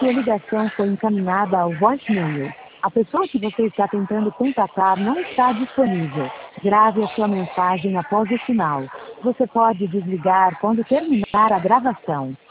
Sua ligação foi encaminhada ao voicemail. A pessoa que você está tentando contatar não está disponível. Grave a sua mensagem após o sinal. Você pode desligar quando terminar a gravação.